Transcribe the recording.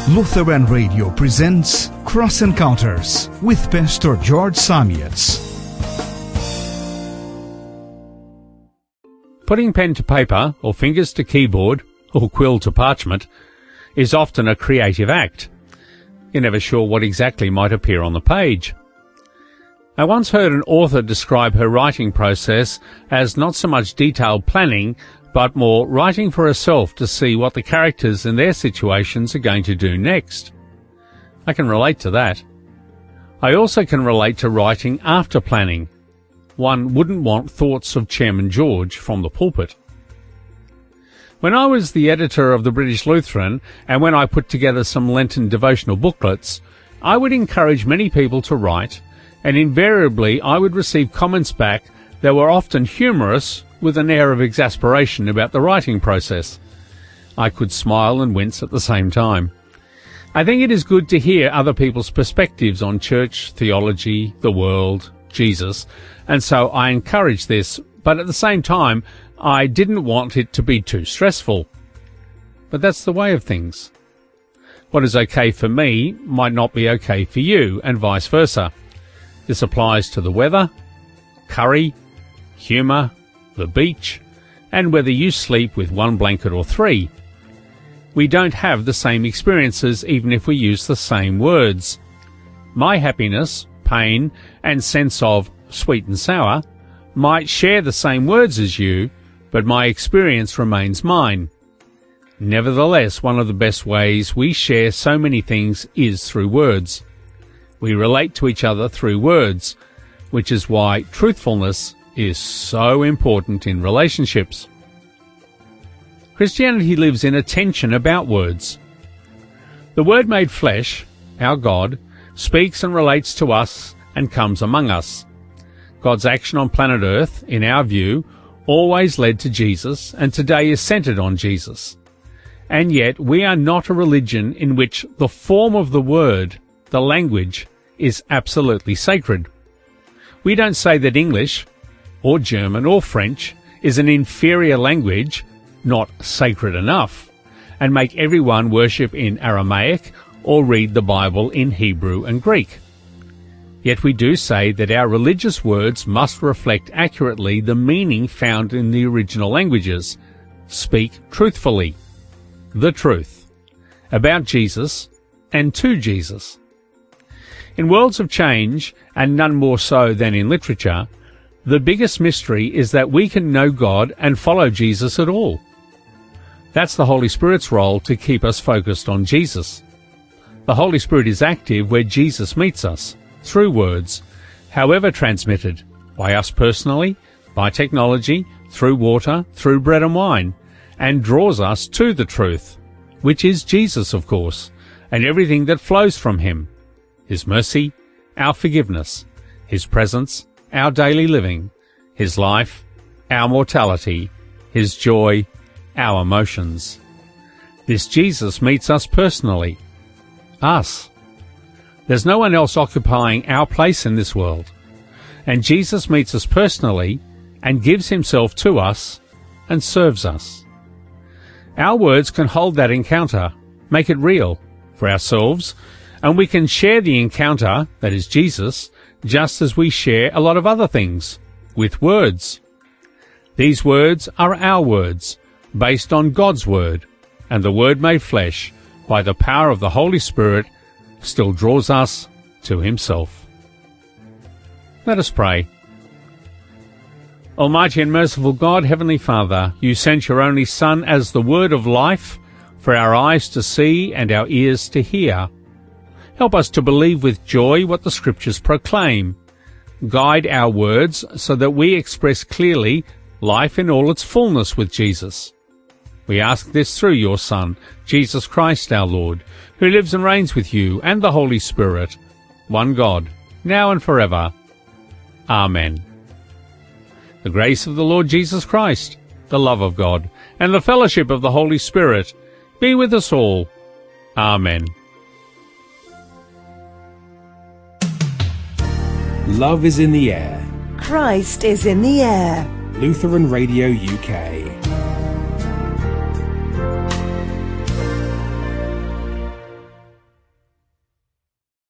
Lutheran Radio presents Cross Encounters with Pastor George Samietz. Putting pen to paper, or fingers to keyboard, or quill to parchment, is often a creative act. You're never sure what exactly might appear on the page. I once heard an author describe her writing process as not so much detailed planning, but more writing for herself to see what the characters in their situations are going to do next. I can relate to that. I also can relate to writing after planning. One wouldn't want thoughts of Chairman George from the pulpit. When I was the editor of the British Lutheran, and when I put together some Lenten devotional booklets, I would encourage many people to write, and invariably I would receive comments back that were often humorous, with an air of exasperation about the writing process. I could smile and wince at the same time. I think it is good to hear other people's perspectives on church, theology, the world, Jesus, and so I encourage this, but at the same time, I didn't want it to be too stressful. But that's the way of things. What is okay for me might not be okay for you, and vice versa. This applies to the weather, curry, humour, the beach, and whether you sleep with one blanket or three. We don't have the same experiences even if we use the same words. My happiness, pain, and sense of sweet and sour might share the same words as you, but my experience remains mine. Nevertheless, one of the best ways we share so many things is through words. We relate to each other through words, which is why truthfulness is so important in relationships. Christianity lives in a tension about words. The Word made flesh, our God, speaks and relates to us and comes among us. God's action on planet Earth, in our view, always led to Jesus and today is centered on Jesus. And yet we are not a religion in which the form of the Word, the language, is absolutely sacred. We don't say that English, or German or French is an inferior language, not sacred enough, and make everyone worship in Aramaic or read the Bible in Hebrew and Greek. Yet we do say that our religious words must reflect accurately the meaning found in the original languages. Speak truthfully, the truth, about Jesus and to Jesus. In worlds of change, and none more so than in literature, the biggest mystery is that we can know God and follow Jesus at all. That's the Holy Spirit's role, to keep us focused on Jesus. The Holy Spirit is active where Jesus meets us, through words, however transmitted, by us personally, by technology, through water, through bread and wine, and draws us to the truth, which is Jesus, of course, and everything that flows from him. His mercy, our forgiveness, his presence, our daily living, his life, our mortality, his joy, our emotions. This Jesus meets us personally. Us. There's no one else occupying our place in this world. And Jesus meets us personally and gives himself to us and serves us. Our words can hold that encounter, make it real for ourselves, and we can share the encounter, that is Jesus, just as we share a lot of other things, with words. These words are our words, based on God's Word, and the Word made flesh, by the power of the Holy Spirit, still draws us to himself. Let us pray. Almighty and merciful God, Heavenly Father, you sent your only Son as the Word of life, for our eyes to see and our ears to hear. Help us to believe with joy what the Scriptures proclaim. Guide our words so that we express clearly life in all its fullness with Jesus. We ask this through your Son, Jesus Christ our Lord, who lives and reigns with you and the Holy Spirit, one God, now and forever. Amen. The grace of the Lord Jesus Christ, the love of God, and the fellowship of the Holy Spirit be with us all. Amen. Love is in the air. Christ is in the air. Lutheran Radio UK.